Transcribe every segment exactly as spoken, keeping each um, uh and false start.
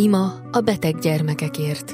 Ima a beteg gyermekekért.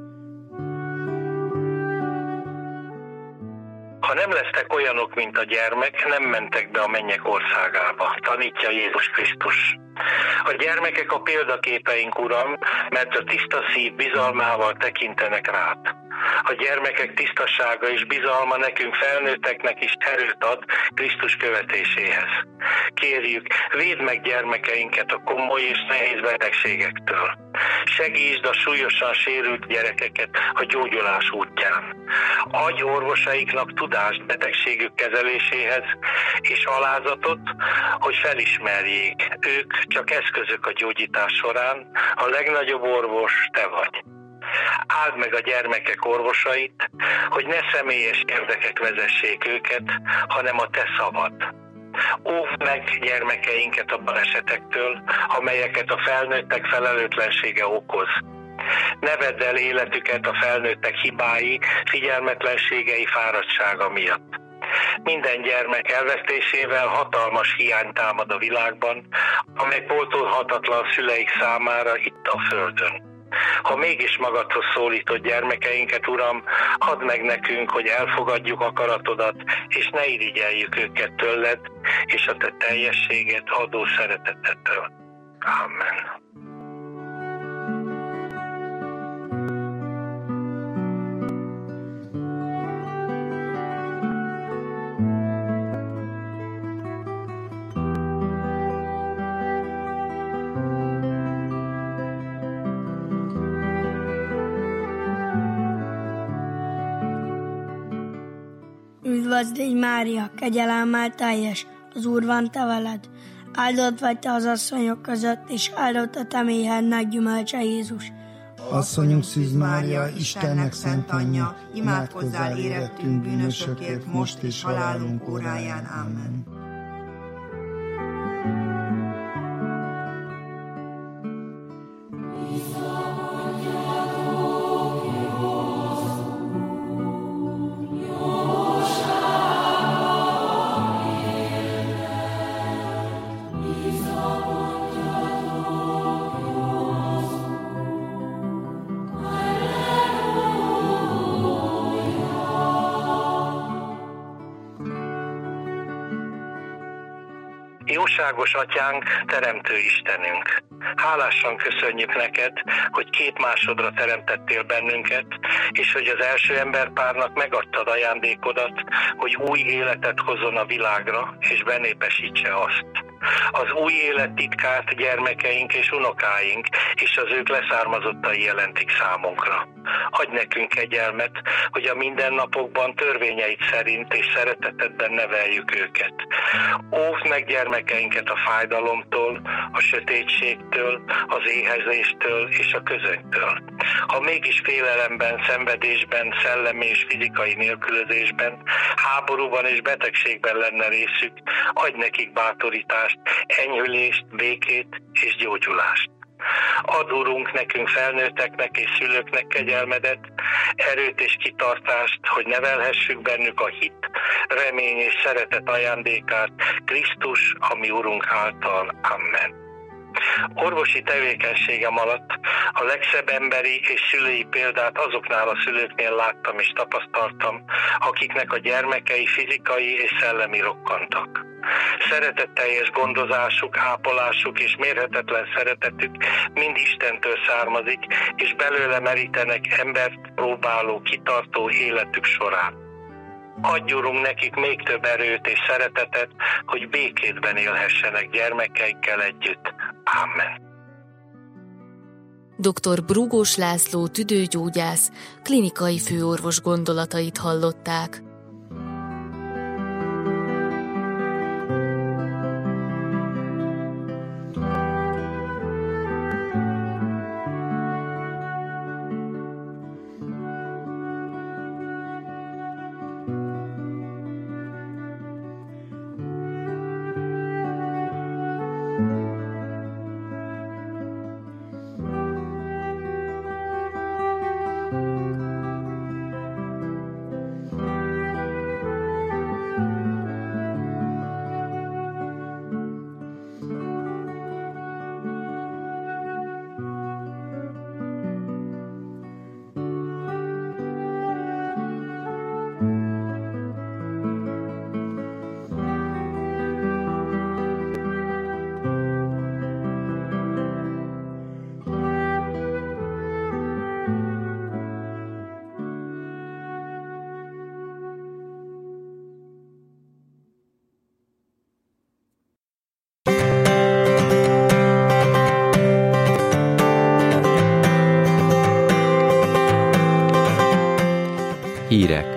Ha nem lesztek olyanok, mint a gyermek, nem mentek be a mennyek országába, tanítja Jézus Krisztus. A gyermekek a példaképeink, Uram, mert a tiszta szív bizalmával tekintenek rád. A gyermekek tisztasága és bizalma nekünk felnőtteknek is erőt ad Krisztus követéséhez. Kérjük, védd meg gyermekeinket a komoly és nehéz betegségektől. Segítsd a súlyosan sérült gyerekeket a gyógyulás útján. Adj orvosaiknak tudást betegségük kezeléséhez, és alázatot, hogy felismerjék, ők csak eszközök a gyógyítás során, a legnagyobb orvos te vagy. Áld meg a gyermekek orvosait, hogy ne személyes érdekek vezessék őket, hanem a te szavad. Óvd meg gyermekeinket a balesetektől, amelyeket a felnőttek felelőtlensége okoz. Ne vedd el életüket a felnőttek hibái, figyelmetlenségei, fáradtsága miatt. Minden gyermek elvesztésével hatalmas hiány támad a világban, amely pótolhatatlan szüleik számára itt a földön. Ha mégis magadhoz szólítod gyermekeinket, Uram, add meg nekünk, hogy elfogadjuk akaratodat, és ne irigyeljük őket tőled, és a te teljességet adó szeretetettől. Amen. Üdvözl légy, Mária, kegyelemmel teljes, az Úr van te veled. Áldott vagy te az asszonyok között, és áldott a te méhednek gyümölcse, Jézus. Asszonyunk Szűz Mária, Istennek szent anyja, imádkozzál érettünk bűnösökért, most és halálunk óráján. Amen. Jóságos Atyánk, Teremtő Istenünk! Hálásan köszönjük neked, hogy két másodra teremtettél bennünket, és hogy az első emberpárnak megadtad ajándékodat, hogy új életet hozzon a világra, és benépesítse azt. Az új élet titkát gyermekeink és unokáink, és az ők leszármazottai jelentik számunkra. Adj nekünk kegyelmet, hogy a mindennapokban törvényeid szerint és szeretetedben neveljük őket. Óvd meg gyermekeinket a fájdalomtól, a sötétségtől, az éhezéstől és a közönystől. Ha mégis félelemben, szenvedésben, szellemi és fizikai nélkülözésben, háborúban és betegségben lenne részük, adj nekik bátorítást, enyhülést, békét és gyógyulást. Add, Urunk, nekünk felnőtteknek és szülőknek kegyelmedet, erőt és kitartást, hogy nevelhessük bennük a hit, remény és szeretet ajándékát Krisztus, a mi Urunk által. Amen. Orvosi tevékenységem alatt a legszebb emberi és szülői példát azoknál a szülőknél láttam és tapasztaltam, akiknek a gyermekei fizikai és szellemi rokkantak. Szeretetteljes gondozásuk, ápolásuk és mérhetetlen szeretetük mind Istentől származik, és belőle merítenek embert próbáló, kitartó életük során. Adj, Urunk, nekik még több erőt és szeretetet, hogy békétben élhessenek gyermekeikkel együtt. Amen. doktor Brúgós László tüdőgyógyász, klinikai főorvos gondolatait hallották. Hírek